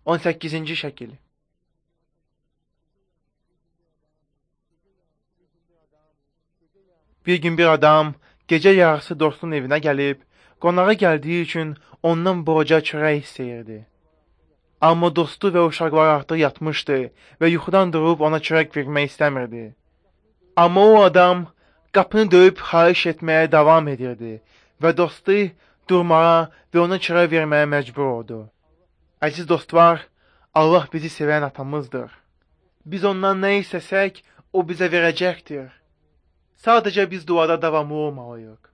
18-ci şəkil. Bir gün bir adam gecə yarısı dostun evinə gəlib, qonağa gəldiyi üçün ondan borca çörək istəyirdi. Amma dostu və uşaqlar artıq yatmışdı və yuxudan durub ona çörək vermək istəmirdi. Amma o adam qapını döyüb xahiş etməyə davam edirdi və dostu durmağa və ona çörək verməyə məcbur oldu. Əziz dostlar, Allah bizi sevən atamızdır. Biz ondan nə istəsək, o bizə verəcəkdir. Sadəcə biz duada davamlı olmalıyıq.